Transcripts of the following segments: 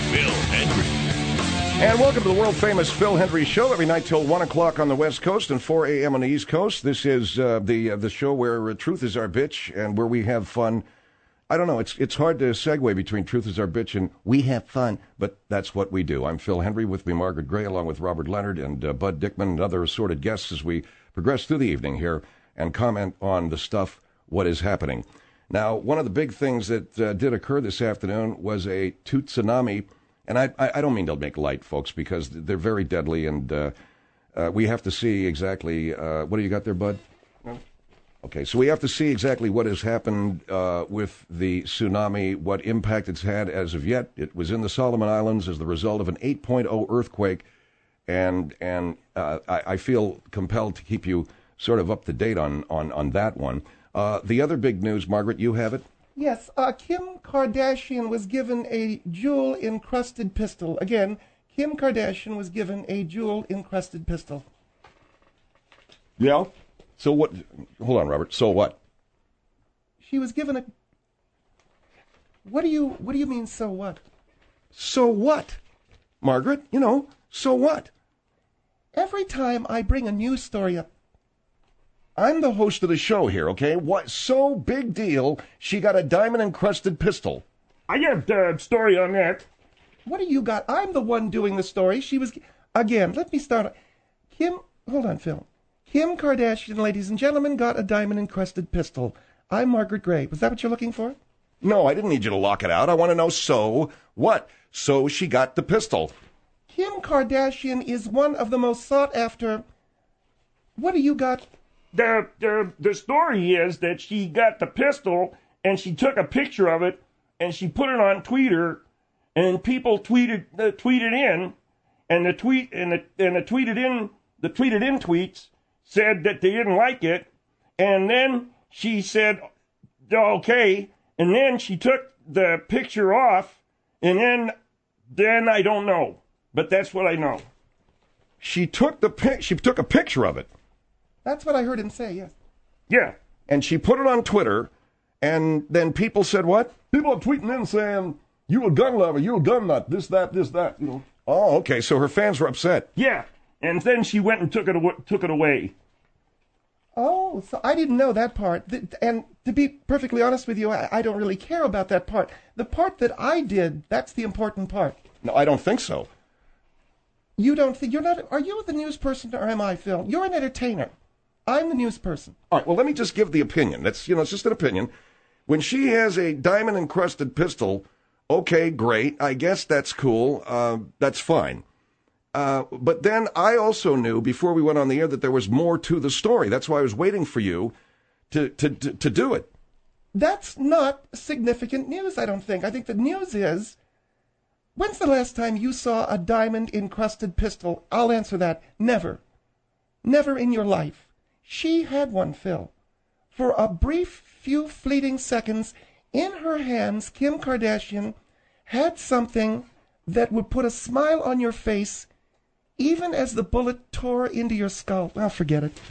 Phil Hendrie. And welcome to the world-famous Phil Hendrie Show, every night till 1 o'clock on the West Coast and 4 a.m. on the East Coast. This is the show where truth is our bitch and where we have fun. I don't know, it's hard to segue between truth is our bitch and we have fun, but that's what we do. I'm Phil Hendrie, with me Margaret Gray, along with Robert Leonard and Bud Dickman and other assorted guests as we progress through the evening here and comment on the stuff, what is happening. Now, one of the big things that did occur this afternoon was a tsunami. And I don't mean to make light, folks, because they're very deadly, and we have to see exactly, what do you got there, Bud? Okay, so we have to see exactly what has happened with the tsunami, what impact it's had as of yet. It was in the Solomon Islands as the result of an 8.0 earthquake, and I feel compelled to keep you sort of up to date on that one. The other big news, Margaret, you have it? Yes, Kim Kardashian was given a jewel-encrusted pistol. Again, Kim Kardashian was given a jewel-encrusted pistol. Yeah? So what? Hold on, Robert. So what? She was given a... What do you mean, so what? So what? Margaret, so what? Every time I bring a news story up, I'm the host of the show here, okay? What? So big deal, she got a diamond-encrusted pistol. I got the story on that. What do you got? I'm the one doing the story. She was... Again, let me start. Hold on, Phil. Kim Kardashian, ladies and gentlemen, got a diamond-encrusted pistol. I'm Margaret Gray. Was that what you're looking for? No, I didn't need you to lock it out. I want to know, so what? So she got the pistol. Kim Kardashian is one of the most sought-after... What do you got? The story is that she got the pistol and she took a picture of it and she put it on Twitter, and people tweeted in, and the tweeted in tweets said that they didn't like it, and then she said okay, and then she took the picture off, and then I don't know, but that's what I know. She took a picture of it. That's what I heard him say, yes. Yeah. And she put it on Twitter, and then people said what? People are tweeting in saying, you a gun lover, you a gun nut, this, that. Oh, okay, so her fans were upset. Yeah, and then she went and took it away. Oh, so I didn't know that part. And to be perfectly honest with you, I don't really care about that part. The part that I did, that's the important part. No, I don't think so. You don't think, are you the news person or am I, Phil? You're an entertainer. I'm the news person. All right, well, let me just give the opinion. That's, it's just an opinion. When she has a diamond-encrusted pistol, okay, great. I guess that's cool. That's fine. But then I also knew before we went on the air that there was more to the story. That's why I was waiting for you to do it. That's not significant news, I don't think. I think the news is, when's the last time you saw a diamond-encrusted pistol? I'll answer that. Never. Never in your life. She had one, Phil. For a brief few fleeting seconds, in her hands, Kim Kardashian had something that would put a smile on your face even as the bullet tore into your skull. Well, forget it.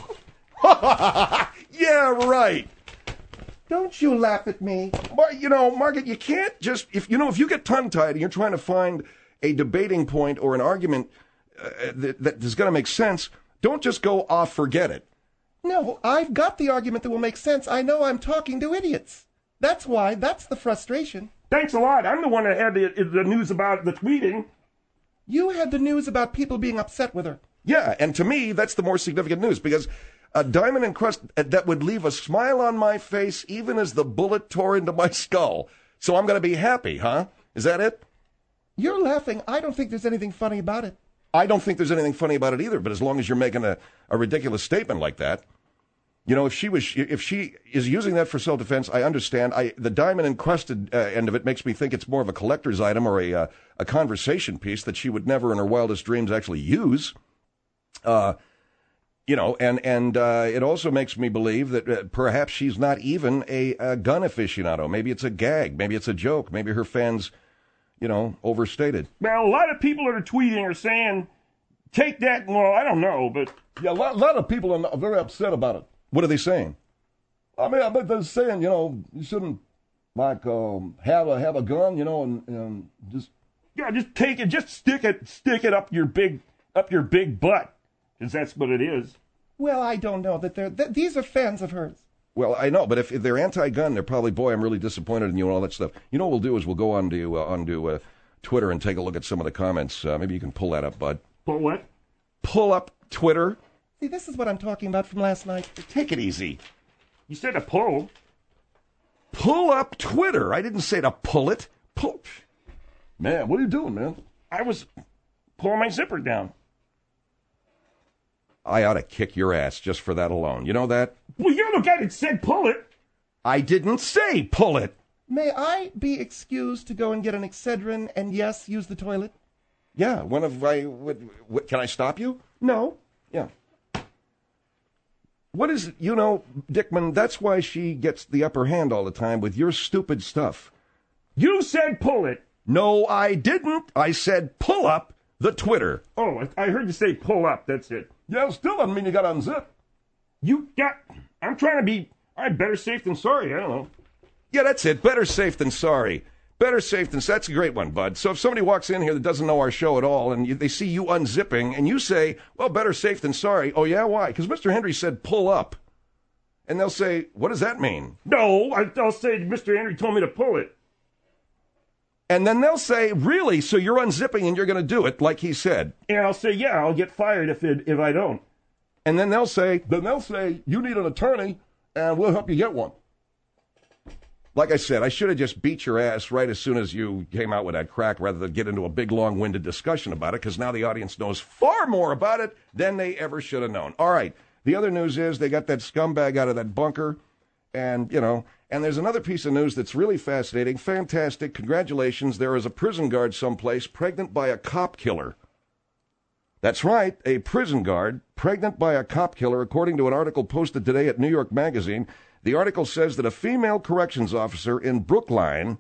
Yeah, right. Don't you laugh at me. Margaret, you can't just, if you get tongue-tied and you're trying to find a debating point or an argument that is going to make sense, don't just go off, forget it. No, I've got the argument that will make sense. I know I'm talking to idiots. That's why. That's the frustration. Thanks a lot. I'm the one that had the news about the tweeting. You had the news about people being upset with her. Yeah, and to me, that's the more significant news, because a diamond encrusted that would leave a smile on my face even as the bullet tore into my skull. So I'm going to be happy, huh? Is that it? You're laughing. I don't think there's anything funny about it. I don't think there's anything funny about it either, but as long as you're making a ridiculous statement like that, if she is using that for self-defense, I understand. The diamond-encrusted end of it makes me think it's more of a collector's item or a conversation piece that she would never in her wildest dreams actually use. And it also makes me believe that perhaps she's not even a gun aficionado. Maybe it's a gag. Maybe it's a joke. Maybe her fans overstated. Well, a lot of people that are tweeting are saying, take that, well, I don't know, but... Yeah, a lot of people are very upset about it. What are they saying? I bet they're saying, you shouldn't, have a gun, and just... Yeah, just take it, just stick it up your big butt, because that's what it is. Well, I don't know that these are fans of hers. Well, I know, but if they're anti-gun, they're probably, boy, I'm really disappointed in you and all that stuff. You know what we'll do is we'll go onto Twitter and take a look at some of the comments. Maybe you can pull that up, bud. Pull what? Pull up Twitter. See, this is what I'm talking about from last night. Take it easy. You said a pull. Pull up Twitter. I didn't say to pull it. Pull. Man, what are you doing, man? I was pulling my zipper down. I ought to kick your ass just for that alone. You know that? Well, you're the guy that said pull it. I didn't say pull it. May I be excused to go and get an Excedrin and, yes, use the toilet? Yeah, can I stop you? No. Yeah. What is it? You know, Dickman, that's why she gets the upper hand all the time with your stupid stuff. You said pull it. No, I didn't. I said pull up the Twitter. Oh, I heard you say pull up. That's it. Yeah, it still doesn't mean you got to unzip. I'm trying to be, better safe than sorry. I don't know. Yeah, that's it. Better safe than sorry. Better safe than... That's a great one, bud. So if somebody walks in here that doesn't know our show at all, and they see you unzipping, and you say, well, better safe than sorry. Oh, yeah? Why? Because Mr. Henry said pull up. And they'll say, what does that mean? No, I'll say Mr. Henry told me to pull it. And then they'll say, really? So you're unzipping and you're going to do it like he said? And I'll say, yeah, I'll get fired if I don't. And then they'll say, you need an attorney, and we'll help you get one. Like I said, I should have just beat your ass right as soon as you came out with that crack rather than get into a big, long-winded discussion about it, because now the audience knows far more about it than they ever should have known. All right. The other news is they got that scumbag out of that bunker, and, and there's another piece of news that's really fascinating. Fantastic. Congratulations. There is a prison guard someplace pregnant by a cop killer. That's right, a prison guard pregnant by a cop killer, according to an article posted today at New York Magazine. The article says that a female corrections officer in Brooklyn,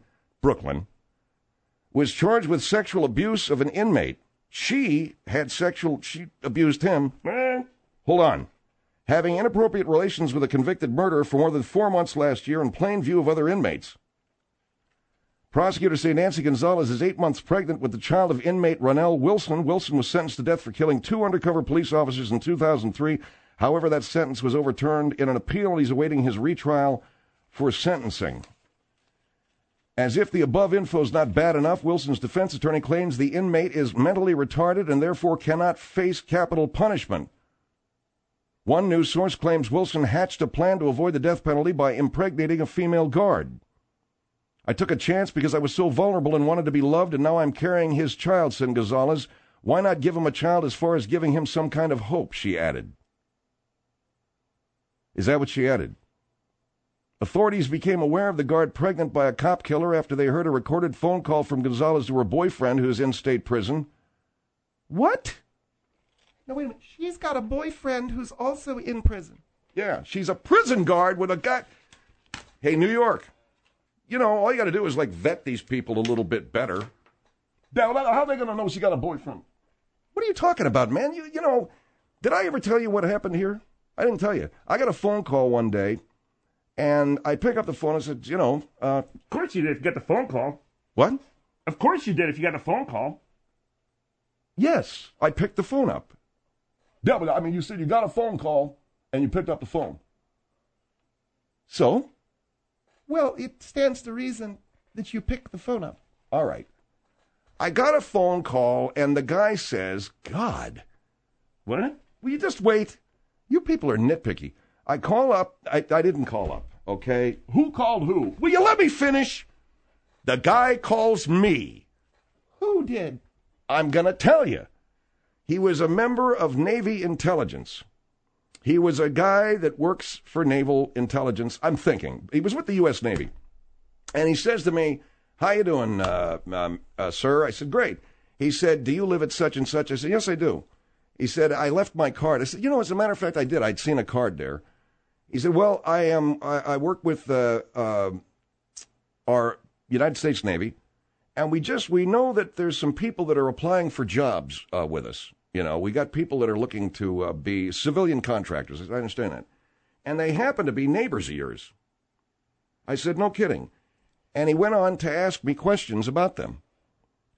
was charged with sexual abuse of an inmate. She abused him. Hold on. Having inappropriate relations with a convicted murderer for more than 4 months last year in plain view of other inmates. Prosecutors say Nancy Gonzalez is 8 months pregnant with the child of inmate Ronell Wilson. Wilson was sentenced to death for killing 2 undercover police officers in 2003. However, that sentence was overturned in an appeal. He's awaiting his retrial for sentencing. As if the above info is not bad enough, Wilson's defense attorney claims the inmate is mentally retarded and therefore cannot face capital punishment. One news source claims Wilson hatched a plan to avoid the death penalty by impregnating a female guard. I took a chance because I was so vulnerable and wanted to be loved, and now I'm carrying his child, said Gonzalez. Why not give him a child as far as giving him some kind of hope, she added. Is that what she added? Authorities became aware of the guard pregnant by a cop killer after they heard a recorded phone call from Gonzalez to her boyfriend, who is in state prison. What? No, wait a minute. She's got a boyfriend who's also in prison. Yeah, she's a prison guard with a guy. Hey, New York. All you got to do is, vet these people a little bit better. How are they going to know she got a boyfriend? What are you talking about, man? Did I ever tell you what happened here? I didn't tell you. I got a phone call one day, and I pick up the phone and said, Of course you did if you got the phone call. What? Of course you did if you got the phone call. Yes, I picked the phone up. Yeah, but you said you got a phone call, and you picked up the phone. So? Well, it stands to reason that you picked the phone up. All right. I got a phone call, and the guy says, God. What? Will you just wait? You people are nitpicky. I call up. I didn't call up, okay? Who called who? Will you let me finish? The guy calls me. Who did? I'm going to tell you. He was a member of Navy intelligence. He was a guy that works for naval intelligence. I'm thinking. He was with the U.S. Navy. And he says to me, how you doing, sir? I said, great. He said, do you live at such and such? I said, yes, I do. He said, I left my card. I said, as a matter of fact, I did. I'd seen a card there. He said, well, I work with our United States Navy, and we know that there's some people that are applying for jobs with us. We got people that are looking to be civilian contractors. I understand that. And they happen to be neighbors of yours. I said, no kidding. And he went on to ask me questions about them.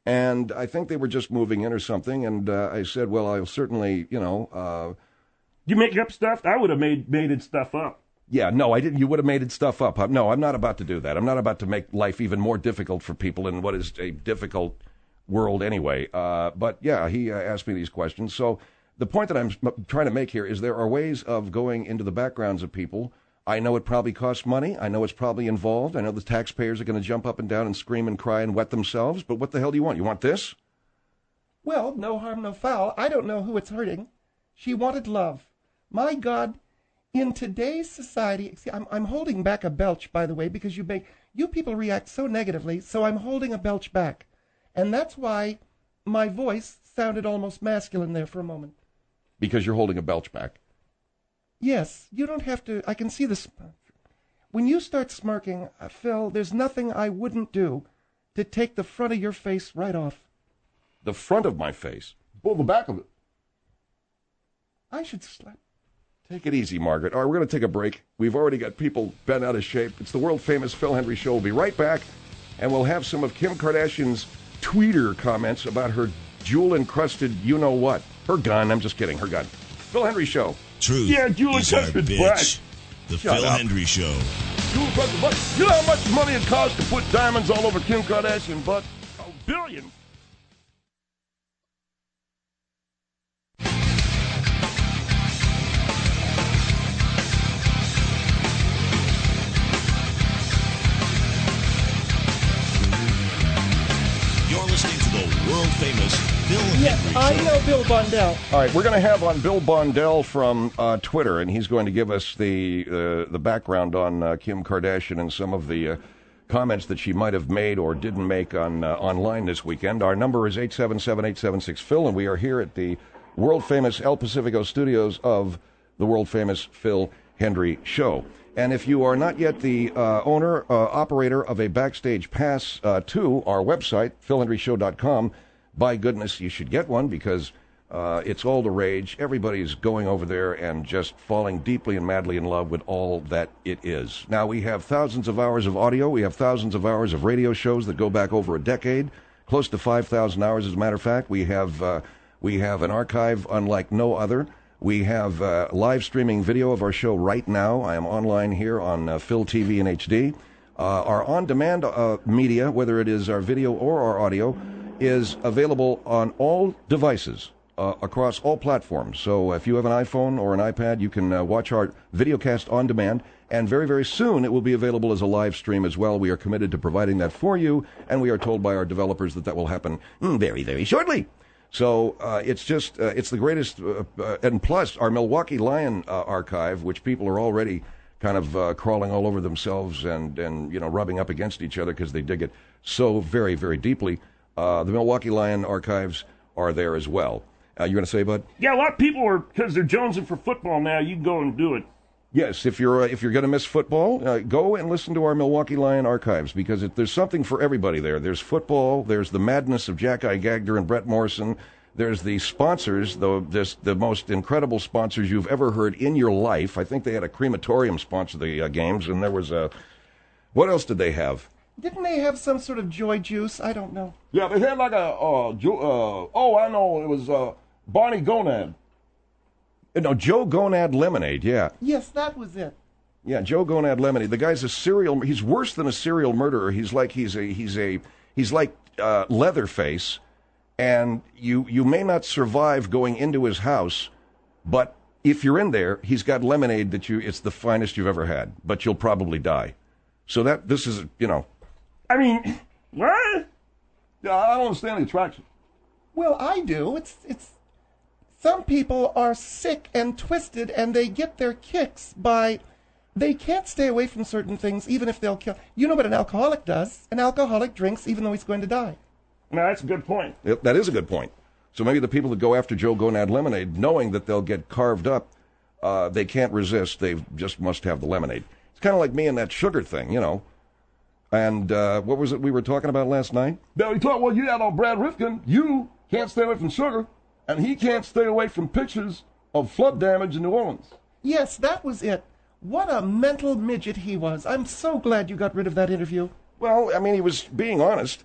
And I think they were just moving in or something. And I said, well, I'll certainly, You make up stuff? I would have made stuff up. Yeah, no, I didn't. You would have made stuff up. No, I'm not about to do that. I'm not about to make life even more difficult for people in what is a difficult world anyway. But yeah, he asked me these questions. So the point that I'm trying to make here is there are ways of going into the backgrounds of people. I know it probably costs money. I know it's probably involved. I know the taxpayers are going to jump up and down and scream and cry and wet themselves. But what the hell do you want? You want this? Well, no harm, no foul. I don't know who it's hurting. She wanted love. My God, in today's society, see, I'm holding back a belch, by the way, because you people react so negatively, so I'm holding a belch back. And that's why my voice sounded almost masculine there for a moment. Because you're holding a belch back. Yes, you don't have to. I can see this. When you start smirking, Phil, there's nothing I wouldn't do to take the front of your face right off. The front of my face? Pull the back of it. I should slap. Take it easy, Margaret. All right, we're going to take a break. We've already got people bent out of shape. It's the world-famous Phil Hendrie Show. We'll be right back, and we'll have some of Kim Kardashian's tweeter comments about her jewel-encrusted you-know-what. Her gun. I'm just kidding. Her gun. Phil Hendrie Show. Truth Yeah, Julie is our Custard bitch. butt. The Shut Phil up. Hendrie Show. You know how much money it costs to put diamonds all over Kim Kardashian's butt? Billions. You're listening to the world-famous Phil Yes, Hendrie I Show. know Bill Bondell. All right, we're going to have on Bill Bondell from Twitter, and he's going to give us the background on Kim Kardashian and some of the comments that she might have made or didn't make on online this weekend. Our number is 877-876-PHIL, and we are here at the world-famous El Pacifico studios of the world-famous Phil Hendrie Show. And if you are not yet the owner, operator of a Backstage Pass to our website, philhendrieshow.com, by goodness, you should get one because it's all the rage. Everybody's going over there and just falling deeply and madly in love with all that it is. Now, we have thousands of hours of audio. We have thousands of hours of radio shows that go back over a decade, close to 5,000 hours, as a matter of fact. We have an archive unlike no other. We have live streaming video of our show right now. I am online here on Phil TV and HD. Our on-demand media, whether it is our video or our audio, is available on all devices across all platforms. So if you have an iPhone or an iPad, you can watch our videocast on demand. And very, very soon it will be available as a live stream as well. We are committed to providing that for you, and we are told by our developers that will happen very, very shortly. So it's just, it's the greatest, and plus our Milwaukee Lion archive, which people are already kind of crawling all over themselves and rubbing up against each other because they dig it so very, very deeply. The Milwaukee Lion archives are there as well. You going to say, Bud? Yeah, a lot of people are, because they're jonesing for football now, you can go and do it. Yes, if you're going to miss football, go and listen to our Milwaukee Lion archives because there's something for everybody there. There's football, there's the madness of Jack I. Gagder and Brett Morrison, there's the sponsors, the most incredible sponsors you've ever heard in your life. I think they had a crematorium sponsor the games, and there was what else did they have? Didn't they have some sort of joy juice? I don't know. Yeah, they had like I know, it was Barney Gonad. No, Joe Gonad Lemonade, yeah. Yes, that was it. Yeah, Joe Gonad Lemonade. The guy's he's worse than a serial murderer. He's like Leatherface, and you may not survive going into his house, but if you're in there, he's got lemonade it's the finest you've ever had, but you'll probably die. So this is, I mean, what? Yeah, I don't understand the attraction. Well, I do. It's some people are sick and twisted, and they get their kicks by they can't stay away from certain things, even if they'll kill. You know what an alcoholic does? An alcoholic drinks even though he's going to die. No, that's a good point. Yep, that is a good point. So maybe the people that go after Joe Gonad Lemonade, knowing that they'll get carved up, they can't resist. They just must have the lemonade. It's kind of like me and that sugar thing, And what was it we were talking about last night? Now, you had on Brad Rifkin. You can't stay away from sugar, and he can't stay away from pictures of flood damage in New Orleans. Yes, that was it. What a mental midget he was. I'm so glad you got rid of that interview. Well, I mean, he was being honest.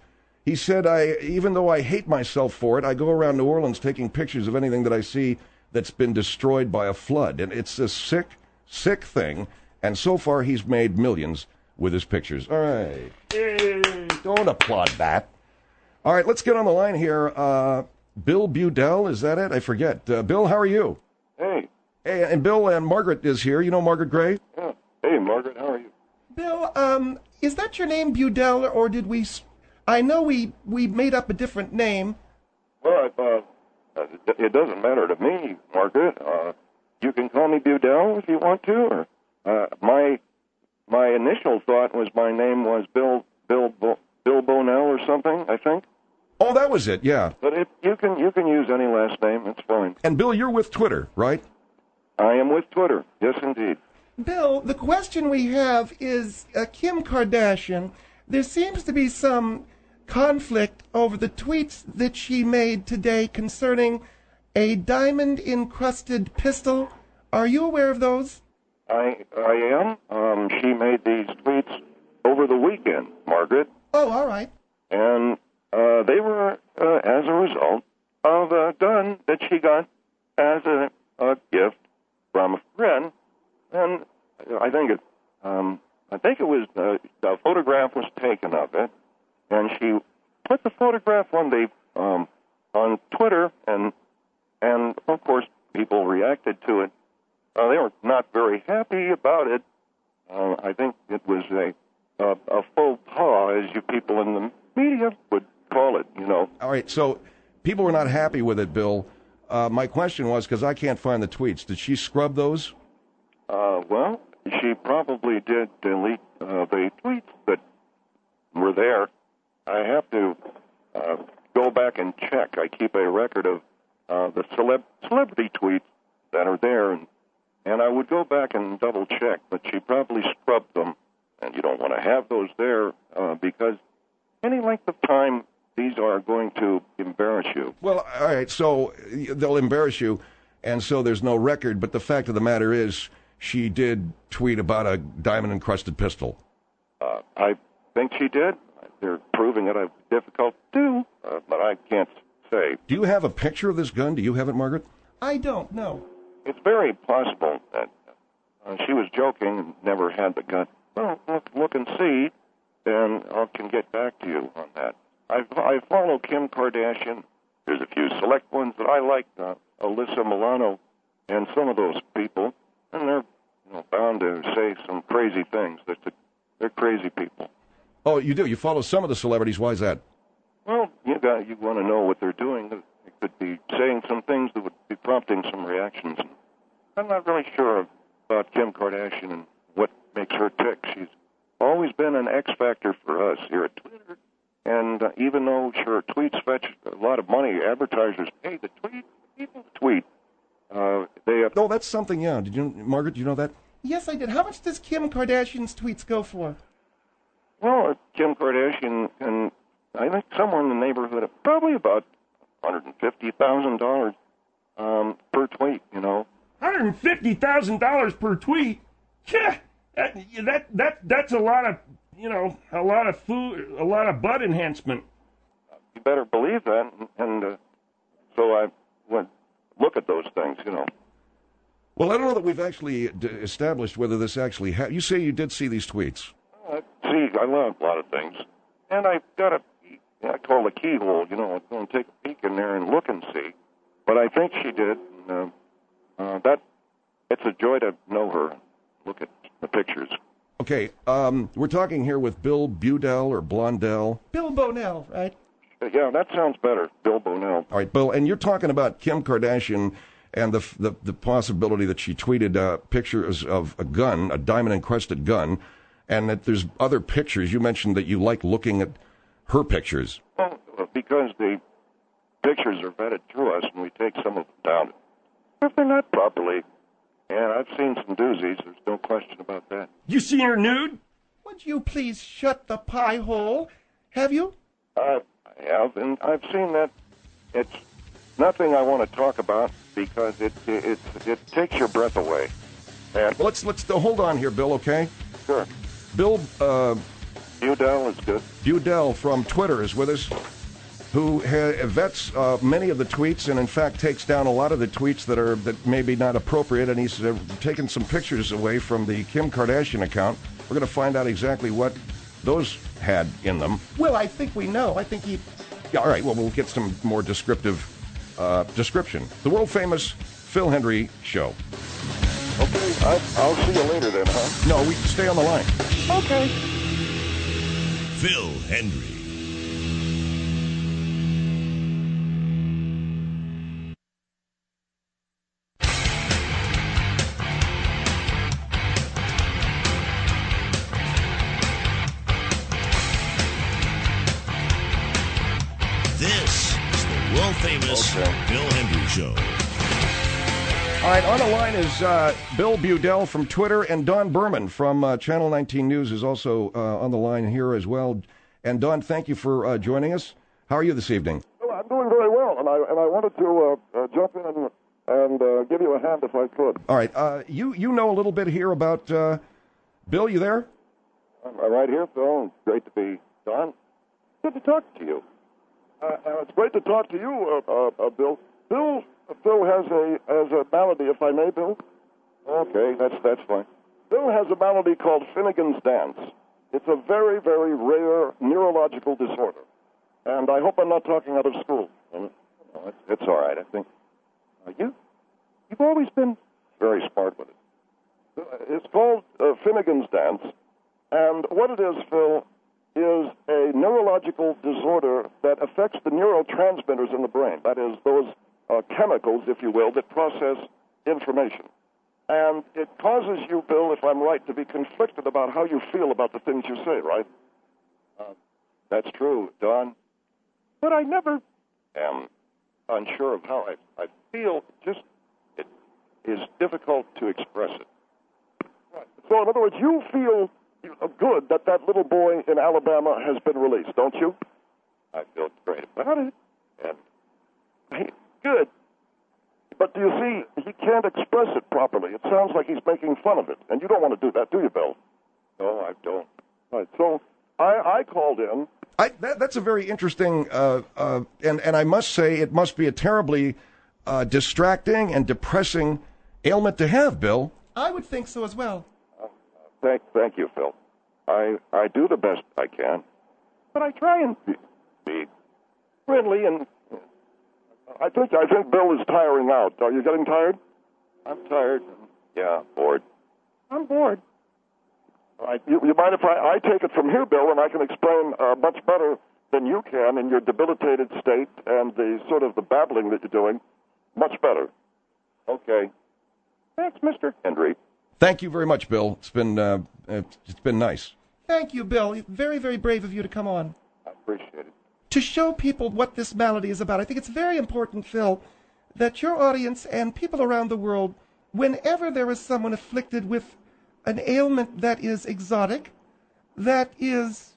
He said, even though I hate myself for it, I go around New Orleans taking pictures of anything that I see that's been destroyed by a flood. And it's a sick, sick thing. And so far, he's made millions with his pictures. All right. Don't applaud that. All right, let's get on the line here. Bill Budell, is that it? I forget. Bill, how are you? Hey. Hey, and Bill, and Margaret is here. You know Margaret Gray? Yeah. Hey, Margaret, how are you? Bill, is that your name, Budell, or did we... I know we made up a different name. Well, it doesn't matter to me, Margaret. You can call me Budell if you want to. Or my initial thought was my name was Bill Bonell or something, I think. Oh, that was it, yeah. But you can use any last name. It's fine. And Bill, you're with Twitter, right? I am with Twitter. Yes, indeed. Bill, the question we have is Kim Kardashian. There seems to be some conflict over the tweets that she made today concerning a diamond-encrusted pistol. Are you aware of those? I am. She made these tweets over the weekend, Margaret. Oh, all right. And they were as a result of a gun that she got as a gift from a friend. And I think it was a photograph was taken of it, and she put the photograph on Twitter, and of course people reacted to it. They were not very happy about it. I think it was a faux pas, as you people in the media would call it, you know. All right, so people were not happy with it, Bill. My question was, because I can't find the tweets, did she scrub those? Well, she probably did delete the tweets that were there. I have to go back and check. I keep a record of the celebrity tweets that are there, and I would go back and double check, but she probably scrubbed them, and you don't want to have those there because any length of time, these are going to embarrass you. Well, all right, so they'll embarrass you, and so there's no record, but the fact of the matter is she did tweet about a diamond-encrusted pistol. I think she did. They're proving it. It's difficult to do, but I can't say. Do you have a picture of this gun? Do you have it, Margaret? I don't know. It's very possible that she was joking and never had the gun. Well, look and see, and I can get back to you on that. I follow Kim Kardashian. There's a few select ones that I like, Alyssa Milano, and some of those people, and they're bound to say some crazy things. They're crazy people. Oh, you do? You follow some of the celebrities. Why is that? Well, you want to know what they're doing. They could be saying some things that would be prompting some reactions. I'm not really sure about Kim Kardashian and what makes her tick. She's always been an X factor for us here at Twitter. And even though her tweets fetch a lot of money, advertisers pay the tweet. People tweet. They have... Oh, that's something. Yeah. Margaret? Do you know that? Yes, I did. How much does Kim Kardashian's tweets go for? Well, Kim Kardashian, and I think somewhere in the neighborhood of probably about $150,000 per tweet. You know, $150,000 per tweet. Yeah, that's a lot of food, a lot of butt enhancement. You better believe that, and so I went look at those things. You know. Well, I don't know that we've actually established whether this actually happened. You say you did see these tweets. I learned a lot of things, and I got I call it a keyhole. You know, I'm going to take a peek in there and look and see. But I think she did. That it's a joy to know her. Look at the pictures. Okay, we're talking here with Bill Budell or Blondell. Bill Bonell, right? Yeah, that sounds better, Bill Bonell. All right, Bill, and you're talking about Kim Kardashian and the possibility that she tweeted pictures of a gun, a diamond-encrusted gun, and that there's other pictures. You mentioned that you like looking at her pictures. Well, because the pictures are vetted through us, and we take some of them down. If they're not properly, and I've seen some doozies, there's no question about that. You seen her nude? Would you please shut the pie hole? Have you? I have, and I've seen that. It's nothing I want to talk about because it takes your breath away. And Let's hold on here, Bill. Okay. Sure. Bill Budell is good. Budell from Twitter is with us, who vets many of the tweets and, in fact, takes down a lot of the tweets that may be not appropriate, and he's taken some pictures away from the Kim Kardashian account. We're going to find out exactly what those had in them. Well, I think we know. I think he... Yeah, all right, well, we'll get some more descriptive description. The world-famous Phil Hendrie Show. Okay, I'll see you later then, huh? No, we stay on the line. Okay. Phil Hendrie. This is the world-famous Phil Hendrie Show. All right, on the line is Bill Budell from Twitter, and Don Berman from Channel 19 News is also on the line here as well. And Don, thank you for joining us. How are you this evening? Well, I'm doing very well, and I wanted to jump in and give you a hand if I could. All right, you know a little bit here about Bill. You there? I'm right here, Phil. Great to be Don. Good to talk to you. It's great to talk to you, Bill. Bill has a malady, if I may, Bill. Okay, that's fine. Bill has a malady called Finnegan's Dance. It's a very, very rare neurological disorder, and I hope I'm not talking out of school. It's all right, I think. You've always been very smart with it. It's called Finnegan's Dance, and what it is, Phil, is a neurological disorder that affects the neurotransmitters in the brain. That is, those chemicals, if you will, that process information. And it causes you, Bill, if I'm right, to be conflicted about how you feel about the things you say, right? That's true, Don. But I never am unsure of how I feel. Just, it is difficult to express it. Right. So, in other words, you feel good that little boy in Alabama has been released, don't you? I feel great about it. And good. But do you see, he can't express it properly. It sounds like he's making fun of it. And you don't want to do that, do you, Bill? No, I don't. Right. So I called in. That's a very interesting, and I must say it must be a terribly distracting and depressing ailment to have, Bill. I would think so as well. Thank you, Phil. I do the best I can, but I try and be friendly, and I think Bill is tiring out. Are you getting tired? I'm tired. Yeah, bored. I'm bored. All right. You mind if I take it from here, Bill, and I can explain much better than you can in your debilitated state and the sort of the babbling that you're doing. Much better. Okay. Thanks, Mr. Hendrie. Thank you very much, Bill. It's been nice. Thank you, Bill. Very, very brave of you to come on. I appreciate it. To show people what this malady is about, I think it's very important, Phil, that your audience and people around the world, whenever there is someone afflicted with an ailment that is exotic, that is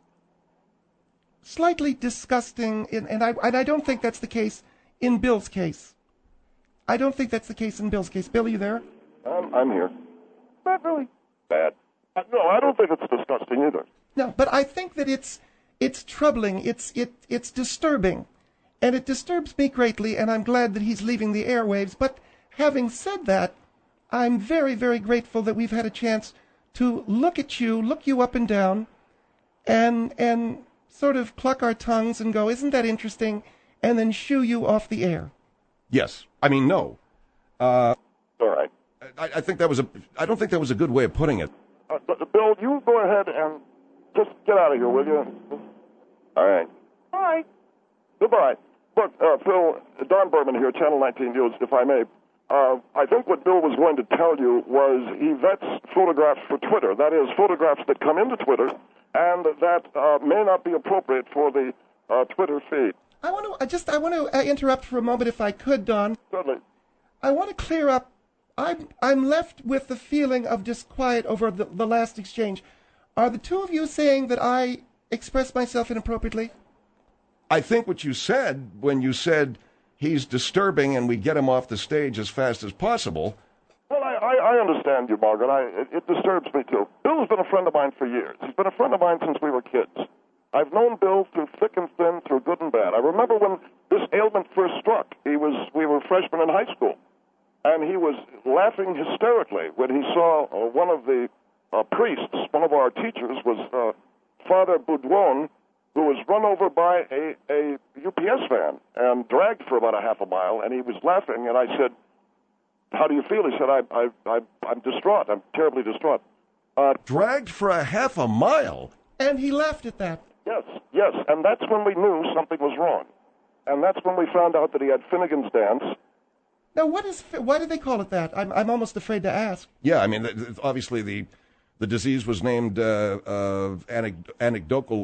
slightly disgusting, and I don't think that's the case in Bill's case. I don't think that's the case in Bill's case. Bill, are you there? I'm here. Not really bad. No, I don't think it's disgusting either. No, but I think that it's troubling, it's disturbing, and it disturbs me greatly, and I'm glad that he's leaving the airwaves. But having said that, I'm very, very grateful that we've had a chance to look you up and down, and sort of cluck our tongues and go, isn't that interesting, and then shoo you off the air. Yes. I mean, no. All right. I think I don't think that was a good way of putting it. Bill, you go ahead and just get out of here, will you? All right. All right. Goodbye. Look, Phil, Don Berman here, Channel 19 News, if I may. I think what Bill was going to tell you was he vets photographs for Twitter. That is, photographs that come into Twitter and that may not be appropriate for the Twitter feed. I want to interrupt for a moment, if I could, Don. Certainly. I want to clear up. I'm left with the feeling of disquiet over the last exchange. Are the two of you saying that I expressed myself inappropriately? I think what you said when you said he's disturbing and we get him off the stage as fast as possible. Well, I I understand you, Margaret. It disturbs me, too. Bill's been a friend of mine for years. He's been a friend of mine since we were kids. I've known Bill through thick and thin, through good and bad. I remember when this ailment first struck. We were freshmen in high school, and he was laughing hysterically when he saw one of the priests, one of our teachers, was Father Boudouin, who was run over by a UPS van and dragged for about a half a mile, and he was laughing, and I said, "How do you feel?" He said, I'm distraught. I'm terribly distraught. Dragged for a half a mile? And he laughed at that. Yes, and that's when we knew something was wrong. And that's when we found out that he had Finnegan's dance. Now, why do they call it that? I'm almost afraid to ask. Yeah, I mean, obviously the disease was named anecdotal.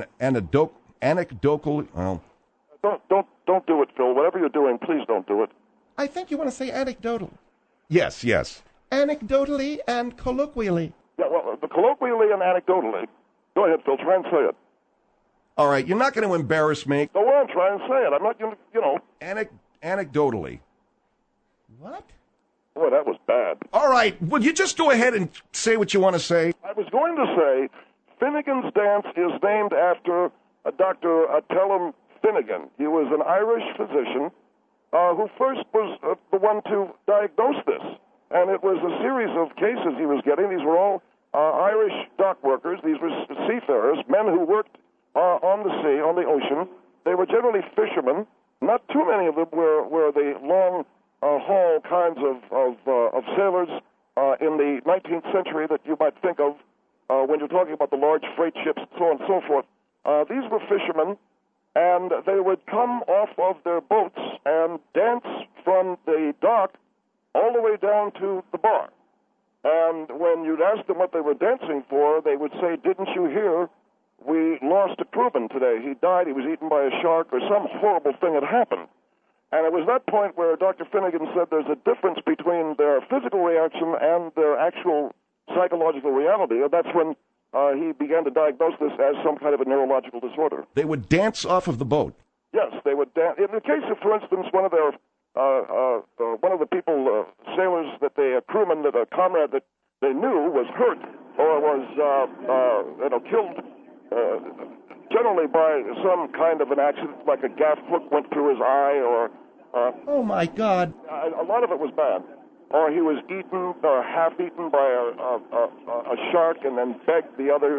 Well, Don't do it, Phil. Whatever you're doing, please don't do it. I think you want to say anecdotal. yes. Anecdotally and colloquially. Yeah, well, the colloquially and anecdotally. Go ahead, Phil. Try and say it. All right, you're not going to embarrass me. Go on, try and say it. I'm not going to, Anecdotally. What? Boy, that was bad. All right, will you just go ahead and say what you want to say? I was going to say Finnegan's dance is named after Dr. Tellum Finnegan. He was an Irish physician who first was the one to diagnose this. And it was a series of cases he was getting. These were all Irish dock workers. These were seafarers, men who worked on the sea, on the ocean. They were generally fishermen. Not too many of them were the long haul kinds of sailors in the 19th century that you might think of when you're talking about the large freight ships, so on and so forth. These were fishermen, and they would come off of their boats and dance from the dock all the way down to the bar. And when you'd ask them what they were dancing for, they would say, "Didn't you hear? We lost a crewman today. He died. He was eaten by a shark, or some horrible thing had happened." And it was that point where Dr. Finnegan said there's a difference between their physical reaction and their actual psychological reality. And that's when he began to diagnose this as some kind of a neurological disorder. They would dance off of the boat. Yes, they would dance. In the case of, for instance, one of the people, sailors that a crewman, that a comrade that they knew was hurt or was killed. Generally by some kind of an accident, like a gaff hook went through his eye, or Oh my God! a lot of it was bad. Or he was eaten or half eaten by a shark, and then begged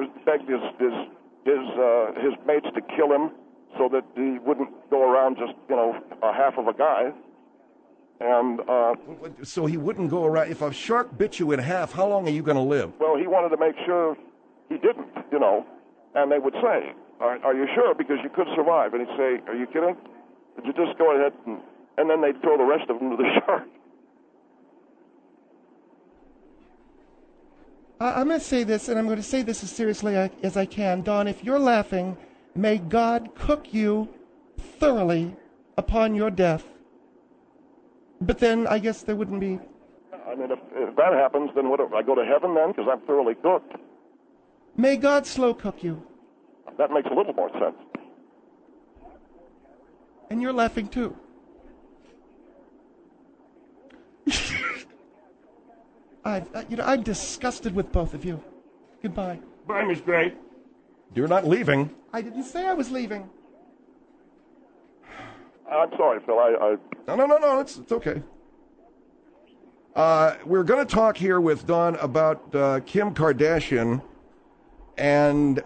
his mates to kill him, so that he wouldn't go around just a half of a guy. And So he wouldn't go around. If a shark bit you in half, how long are you going to live? well, he wanted to make sure he didn't, And they would say, "Are you sure? Because you could survive." And he'd say, "Are you kidding? Would you just go ahead?" And then they'd throw the rest of them to the shark. I'm going to say this, and I'm going to say this as seriously as I can. Don, if you're laughing, may God cook you thoroughly upon your death. But then I guess there wouldn't be... I mean, if that happens, then what? I go to heaven then? Because I'm thoroughly cooked. May God slow cook you. That makes a little more sense. And you're laughing too. I'm disgusted with both of you. Goodbye. Bye, Miss Gray. You're not leaving. I didn't say I was leaving. I'm sorry, Phil. No, it's okay. We're going to talk here with Don about Kim Kardashian and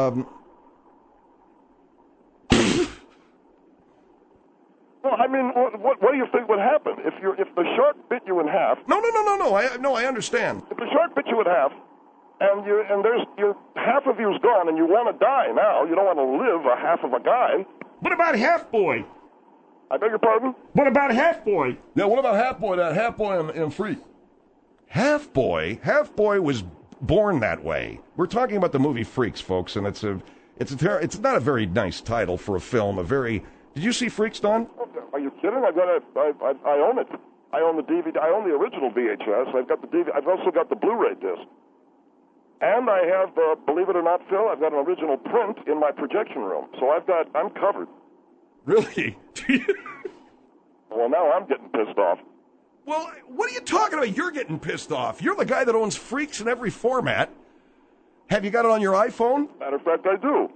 Well, I mean, what do you think would happen if the shark bit you in half? No. I understand. If the shark bit you in half, and half of you's gone, and you want to die now, you don't want to live a half of a guy. What about Half Boy? I beg your pardon? What about Half Boy? Yeah, what about Half Boy? That Half Boy in Freak. Half Boy was born that way. We're talking about the movie Freaks, folks, and it's not a very nice title for a film. Did you see Freaks, Don? Are you kidding? I own it. I own the DVD. I own the original VHS. I've got the DVD. I've also got the Blu-ray disc. And I have, believe it or not, Phil, I've got an original print in my projection room. So I'm covered. Really? Well, now I'm getting pissed off. Well, what are you talking about? You're getting pissed off. You're the guy that owns Freaks in every format. Have you got it on your iPhone? Matter of fact, I do.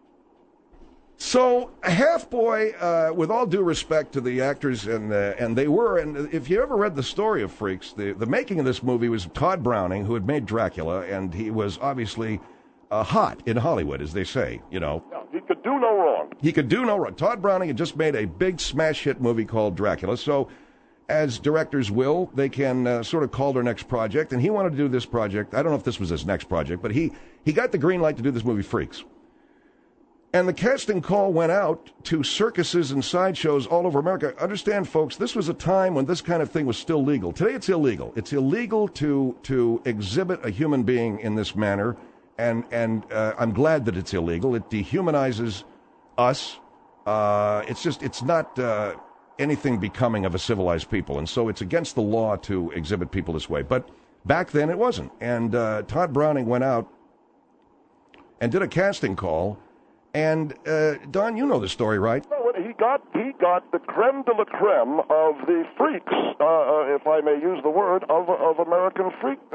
So, Half Boy, with all due respect to the actors, and if you ever read the story of Freaks, the making of this movie was Todd Browning, who had made Dracula, and he was obviously hot in Hollywood, as they say, you know. Yeah, he could do no wrong. He could do no wrong. Todd Browning had just made a big smash hit movie called Dracula, so as directors will, they can sort of call their next project, and he wanted to do this project. I don't know if this was his next project, but he got the green light to do this movie, Freaks. And the casting call went out to circuses and sideshows all over America. Understand, folks, this was a time when this kind of thing was still legal. Today it's illegal. It's illegal to exhibit a human being in this manner, and I'm glad that it's illegal. It dehumanizes us. It's not anything becoming of a civilized people, and so it's against the law to exhibit people this way. But back then it wasn't. And Todd Browning went out and did a casting call. And Don, you know the story, right? No, he got the creme de la creme of the freaks, if I may use the word, of American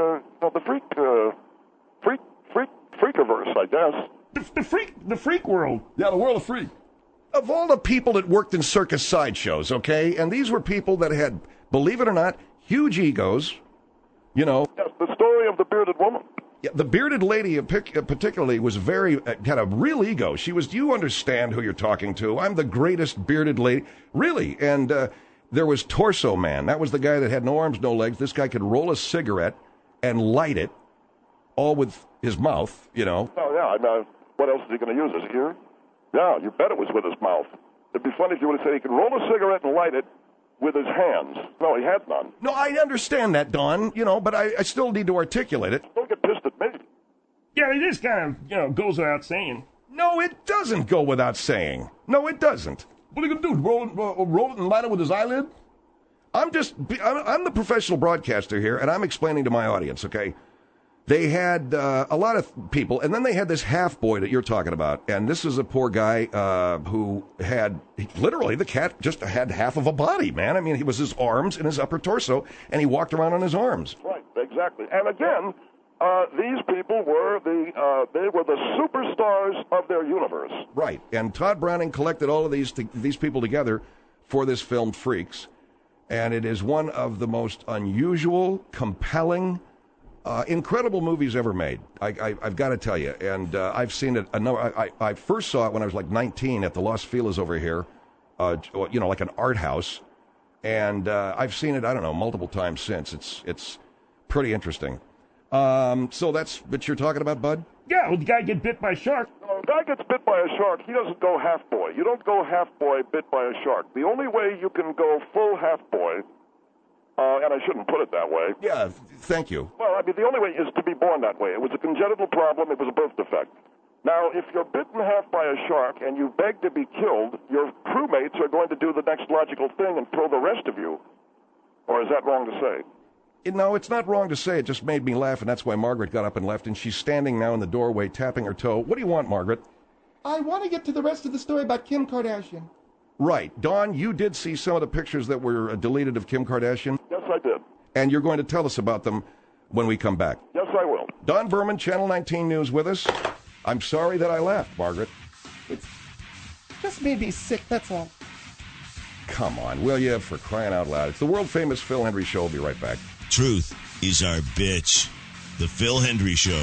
freakiverse, I guess. The freak world. Yeah, the world of freak. Of all the people that worked in circus sideshows, okay, and these were people that had, believe it or not, huge egos, you know. Yes, the story of the bearded woman. Yeah, the bearded lady particularly was had a real ego. She was, do you understand who you're talking to? I'm the greatest bearded lady. Really. And there was Torso Man. That was the guy that had no arms, no legs. This guy could roll a cigarette and light it, all with his mouth, you know. Oh, yeah. I mean, what else is he going to use? His ear? Yeah, you bet it was with his mouth. It'd be funny if you would have said he could roll a cigarette and light it with his hands. No, he had none. No, I understand that, Don, you know, but I still need to articulate it. Don't get pissed at me. Yeah, it just kind of, goes without saying. No, it doesn't go without saying. No, it doesn't. What are you going to do, roll it and light it with his eyelid? I'm the professional broadcaster here, and I'm explaining to my audience, okay? They had a lot of people, and then they had this half-boy that you're talking about, and this is a poor guy who had, literally, the cat just had half of a body, man. I mean, he was his arms and his upper torso, and he walked around on his arms. Right, exactly. And again, these people were they were the superstars of their universe. Right, and Todd Browning collected all of these people together for this film, Freaks, and it is one of the most unusual, compelling, incredible movies ever made. I've got to tell you, and I've seen it. I first saw it when I was like 19 at the Los Feliz over here, like an art house, and I've seen it, I don't know, multiple times since. It's pretty interesting. So that's what you're talking about, Bud? Yeah, well, the guy get bit by a shark. No, a guy gets bit by a shark, he doesn't go half boy. You don't go half boy bit by a shark. The only way you can go full half boy, and I shouldn't put it that way. Yeah, thank you. Well, I mean, the only way is to be born that way. It was a congenital problem. It was a birth defect. Now, if you're bitten half by a shark and you beg to be killed, your crewmates are going to do the next logical thing and throw the rest of you. Or is that wrong to say? No, it's not wrong to say. It just made me laugh, and that's why Margaret got up and left, and she's standing now in the doorway tapping her toe. What do you want, Margaret? I want to get to the rest of the story about Kim Kardashian. Right. Dawn, you did see some of the pictures that were deleted of Kim Kardashian? Yes, I did. And you're going to tell us about them when we come back. Yes, I will. Don Berman, Channel 19 News with us. I'm sorry that I laughed, Margaret. It's just made me sick, that's all. Come on, will you, for crying out loud. It's the world-famous Phil Hendrie Show. We'll be right back. Truth is our bitch. The Phil Hendrie Show.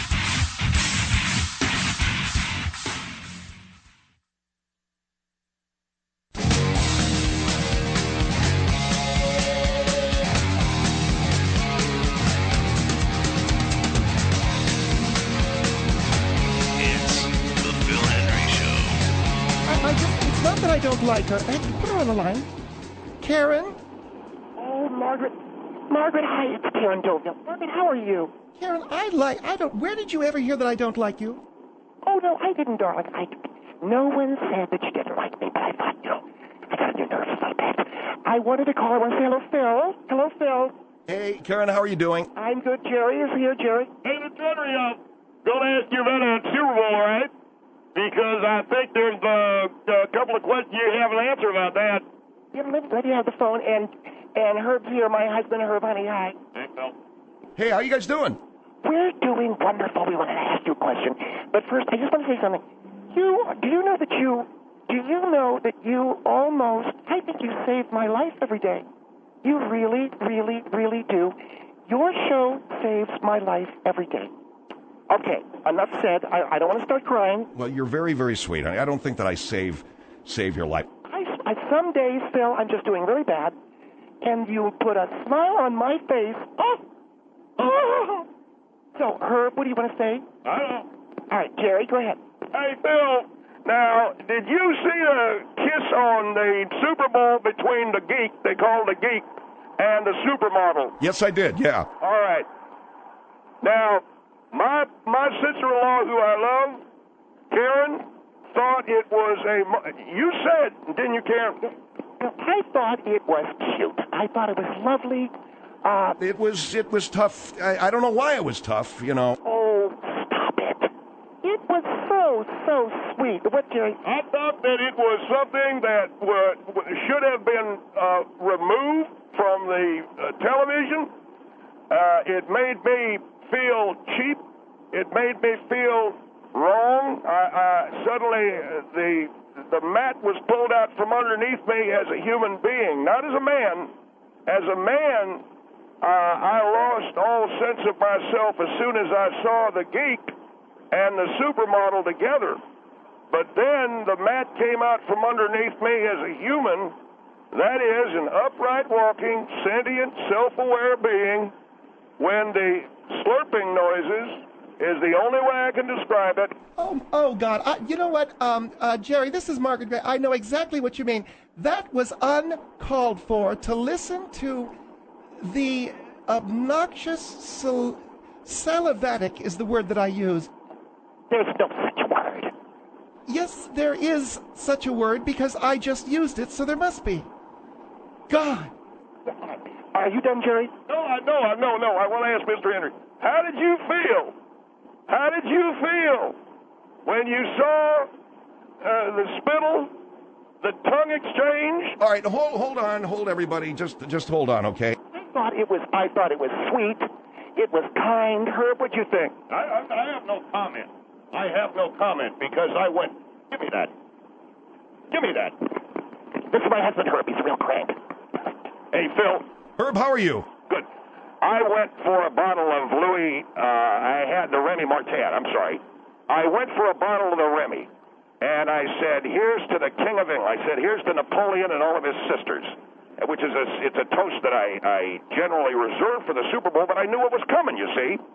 I don't like her. Put her on the line. Karen? Oh, Margaret, hi, it's Karen Doville. Margaret, how are you? Karen, where did you ever hear that I don't like you? Oh, no, I didn't, darling. No one said that you didn't like me, but I thought, I got on your nerves like that. I wanted to call. I want to say hello, Phil. Hello, Phil. Hey, Karen, how are you doing? I'm good. Jerry is here, Jerry. Hey, Mr. Henry, going to ask you about a Super Bowl, all right? Because I think there's a couple of questions you haven't answered about that. Yeah, let me have the phone. And And Herb's here, my husband Herb, honey, hi. Hey, Phil. Hey, how you guys doing? We're doing wonderful. We wanted to ask you a question. But first, I just want to say something. Do you know that you almost, I think you save my life every day. You really, really, really do. Your show saves my life every day. Okay, enough said. I don't want to start crying. Well, you're very, very sweet, honey. I don't think that I save your life. Some days, Phil, I'm just doing really bad, and you put a smile on my face. Oh. So, Herb, what do you want to say? I don't know. All right, Jerry, go ahead. Hey, Phil. Now, did you see a kiss on the Super Bowl between the geek, they call the geek, and the supermodel? Yes, I did, yeah. All right. Now, my sister-in-law, who I love, Karen, thought it was you said, didn't you, Karen? I thought it was cute. I thought it was lovely. It was tough. I don't know why it was tough, you know. Oh, stop it. It was so sweet. What, Jerry? I thought that it was something that should have been removed from the television. It made me feel cheap. It made me feel wrong. Suddenly the mat was pulled out from underneath me as a human being, not as a man. As a man, I lost all sense of myself as soon as I saw the geek and the supermodel together. But then the mat came out from underneath me as a human. That is an upright walking, sentient, self-aware being. When the slurping noises is the only way I can describe it. Oh God. You know what, Jerry, this is Margaret Gray. I know exactly what you mean. That was uncalled for, to listen to the obnoxious salivatic is the word that I use. There's no such word. Yes, there is such a word because I just used it, so there must be. God. Are you done, Jerry? No. I want to ask Mr. Henry. How did you feel? How did you feel when you saw the spittle, the tongue exchange? All right, hold everybody. Just hold on, okay? I thought it was sweet. It was kind. Herb, what'd you think? I have no comment. I have no comment because I went, give me that. Give me that. This is my husband, Herb. He's a real crank. Hey, Phil. Herb, how are you? Good. I went for a bottle of Louis. I had the Remy Martin. I'm sorry. I went for a bottle of the Remy, and I said, "Here's to the King of England." I said, "Here's to Napoleon and all of his sisters," which is it's a toast that I generally reserve for the Super Bowl, but I knew it was coming. You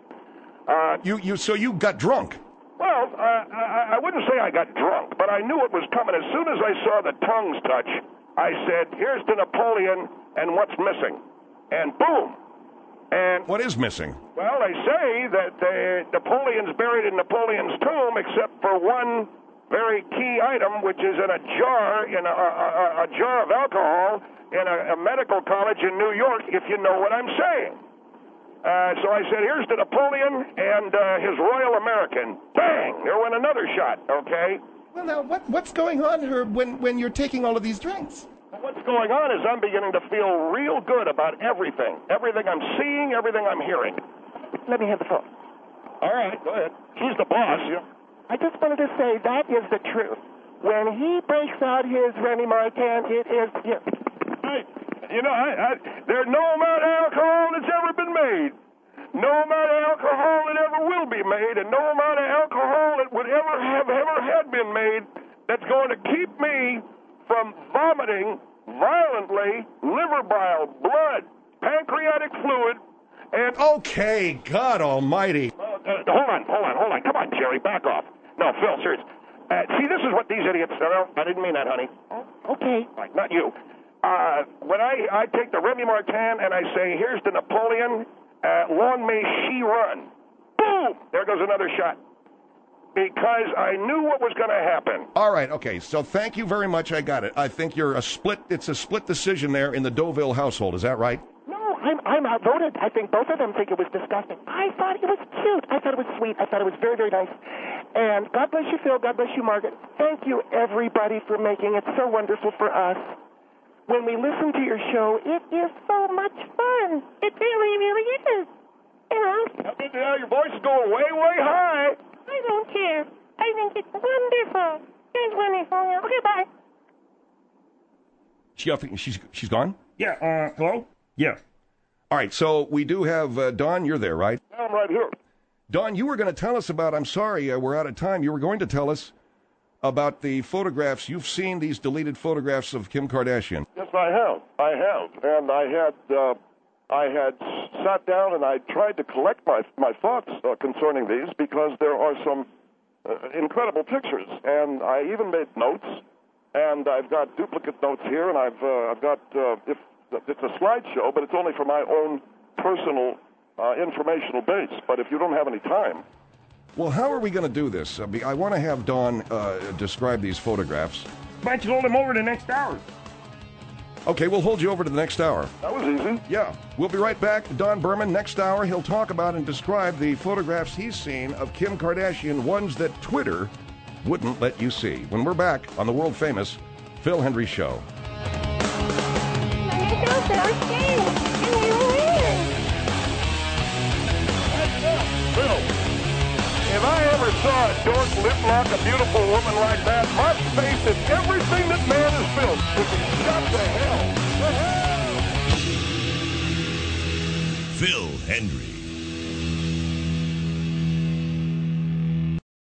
see. So you got drunk. Well, I wouldn't say I got drunk, but I knew it was coming. As soon as I saw the tongues touch, I said, "Here's to Napoleon and what's missing," and boom. And what is missing? Well, they say that Napoleon's buried in Napoleon's tomb, except for one very key item, which is in a jar, a jar of alcohol in a medical college in New York, if you know what I'm saying. So I said, "Here's to Napoleon and his Royal American." Bang! There went another shot. Okay. Well, now what's going on, Herb, when you're taking all of these drinks? What's going on is I'm beginning to feel real good about everything. Everything I'm seeing, everything I'm hearing. Let me have the phone. All right, go ahead. She's the boss. Yeah. I just wanted to say that is the truth. When he breaks out his Remy Martin, it is... Yeah. Hey, you know, there's no amount of alcohol that's ever been made. No amount of alcohol that ever will be made, and no amount of alcohol that would ever had been made that's going to keep me from vomiting violently, liver bile, blood, pancreatic fluid, and... Okay, God almighty. Hold on. Come on, Jerry, back off. No, Phil, serious. See, this is what these idiots... No, I didn't mean that, honey. Okay. Right, not you. When I take the Remy Martin and I say, "Here's to Napoleon, long may she run." Boom! There goes another shot. Because I knew what was going to happen. All right, okay, so thank you very much. I got it. I think it's a split decision there in the Deauville household. Is that right? No, I'm outvoted. I think both of them think it was disgusting. I thought it was cute. I thought it was sweet. I thought it was very, very nice. And God bless you, Phil. God bless you, Margaret. Thank you, everybody, for making it so wonderful for us. when we listen to your show, it is so much fun. It really, really is. You know? Yeah, your voice is going way, way high. I don't care. I think it's wonderful. It's wonderful. Okay, bye. She's gone? Yeah, hello? Yeah. All right, so we do have Don. You're there, right? I'm right here. Don, you were going to tell us about, I'm sorry, we're out of time. You were going to tell us about the photographs. You've seen these deleted photographs of Kim Kardashian. Yes, I have. And I had sat down and I tried to collect my thoughts concerning these because there are some incredible pictures. And I even made notes, and I've got duplicate notes here, and I've got, if it's a slideshow, but it's only for my own personal informational base. But if you don't have any time. Well, how are we going to do this? I want to have Don describe these photographs. Why don't you hold him over the next hour? Okay, we'll hold you over to the next hour. That was easy. Yeah. We'll be right back. Don Berman, next hour, he'll talk about and describe the photographs he's seen of Kim Kardashian, ones that Twitter wouldn't let you see. When we're back on the world-famous Phil Hendrie Show. Phil, if I ever saw a dork lip lock a beautiful woman like that, my face is everything that man has built. Shut the hell. Phil Hendrie.